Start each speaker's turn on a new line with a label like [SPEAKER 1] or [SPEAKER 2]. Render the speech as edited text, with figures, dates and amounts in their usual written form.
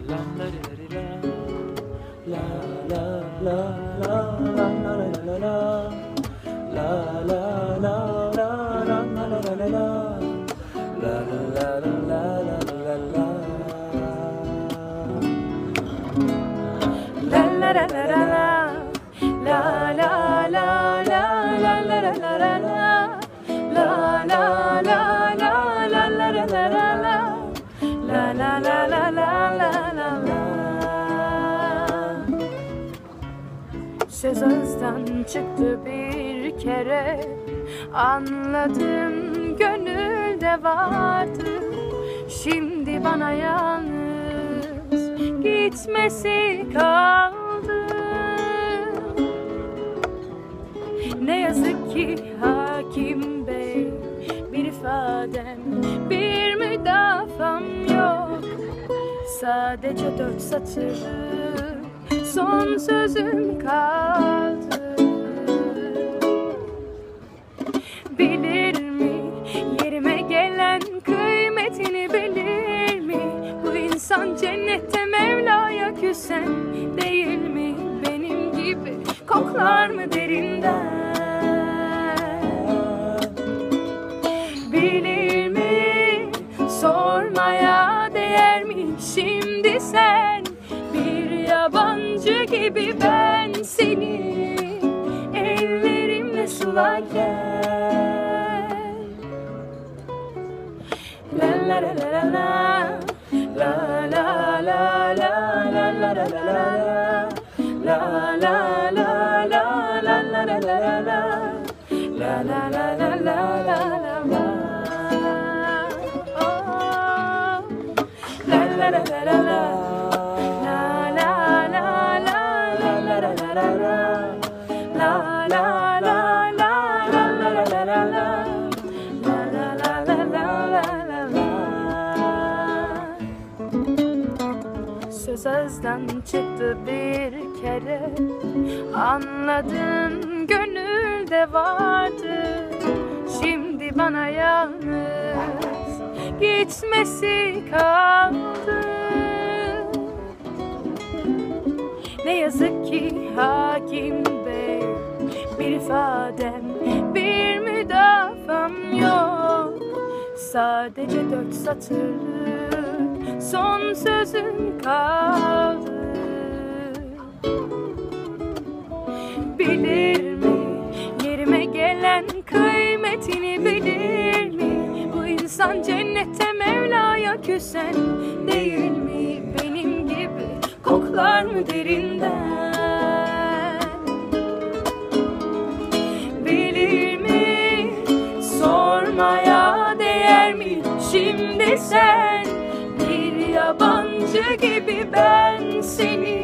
[SPEAKER 1] Söz ağızdan çıktı bir kere, anladım gönülde vardı. Şimdi bana yalnız gitmesi kaldı. Ne yazık ki hakim bey, bir ifadem, bir müdafam yok. Sadece 4 satır son sözüm kaldı. Bilir mi yerime gelen kıymetini, bilir mi bu insan cennette Mevla'ya küsen değil mi? Benim gibi koklar mı derinden? Bilir mi sormaya değer mi şimdi sen? Yabancı gibi ben seni ellerimle sularken. La la la la la la la la la la la la la la Söz ağızdan çıktı bir kere, anladın gönülde vardı. Şimdi bana yalnız gitmesi kaldı. Ne yazık ki hakim bey, bir ifadem, bir müdafam yok. Sadece 4 satırlık son sözüm kaldı. Bilir mi yerime gelen kıymetini, bilir mi bu insan cennette Mevla'ya küsen değil mi? Benim gibi koklar mı derinden? Bilir mi sormaya değer mi şimdi sen? Bir yabancı gibi ben seni